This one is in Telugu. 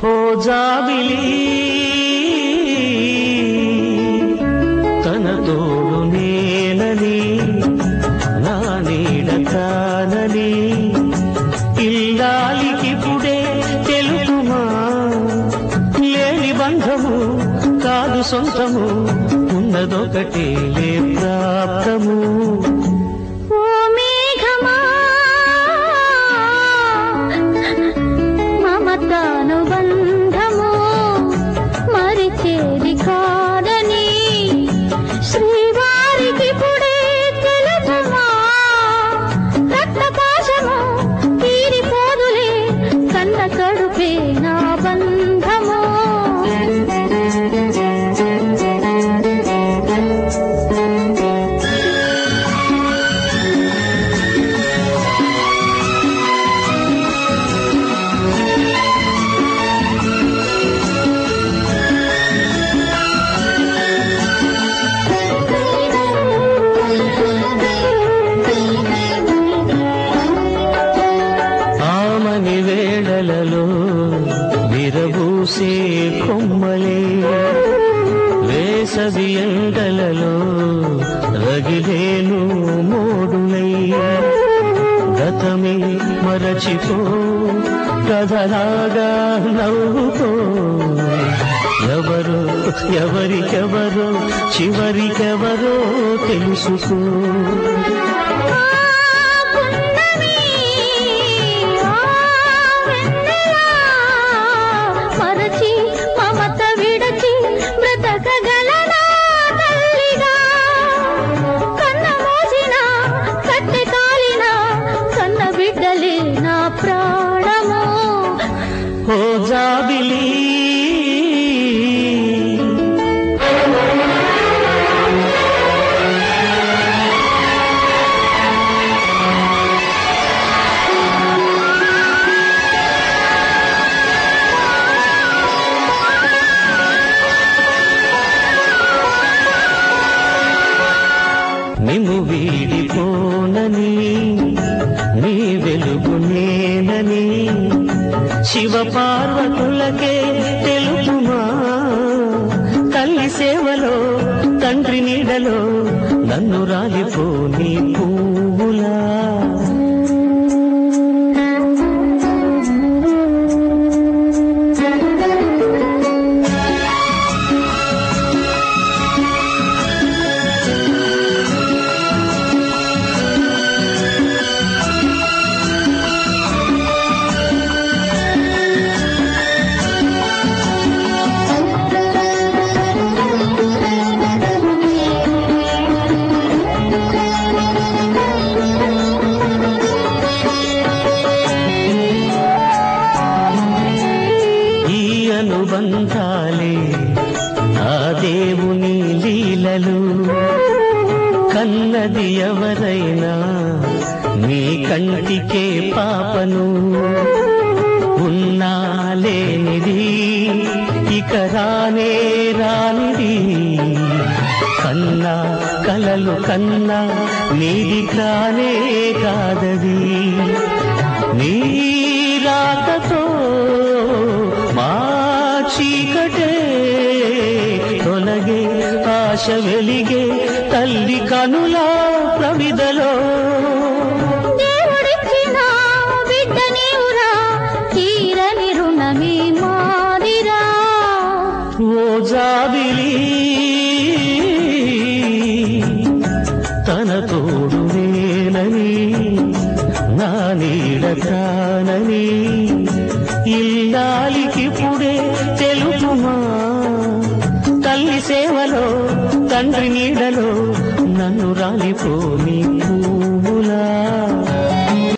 ఓ జాబిలి తన తోడు నేనని నా నీడ తానని ఇల్లాలికిప్పుడే తెలుపుమా లేని బంధము కాదు సొంతము ఉన్నదొకటే లే ప్రాప్తము బంధము మరిచేది కాదని శ్రీవారికి పుడే తెలుపుమా రక్తపాశము తీరిపోదులే కన్న కడుపే నా బంధము వేళలలో విరబూసే కొమ్మలే వేసవి ఎండలలో రగిలేను మోడులై గతమే మరచిపో కథలాగా నవ్వుకో ఎవరో ఎవరికెవరో చివరికెవరో తెలుసుకో ఓ జాబిలి నిన్ను వీడిపోనని నీ వెలుగు నేనని శివ పార్వతులకే తెలుపుమా తల్లి సేవలో తండ్రి నీడలో నన్ను రాలిపోని పువ్వులా అనుబంధాలే ఆ దేవుని లీలలు కన్నది ఎవరైనా నీ కంటికే పాపను ఉన్నా లేనిది ఇక రానే రానిది కన్నా కలలు కన్నా నీది కానే కాదది నీ రాకతో మా చీకటే తొలగే ఆశ వెలిగే తల్లి కనుల ప్రమిదలో దేవుడిచ్చిన బిడ్డ నీవురా తీరని రుణమే మాదిరా ఓ జాబిలి తన తోడు నేనని నా నీడ తానని ఇల్లాలికిప్పుడే తెలుపుమా తల్లి సేవలో తండ్రి నీడలో నన్ను రాలిపోని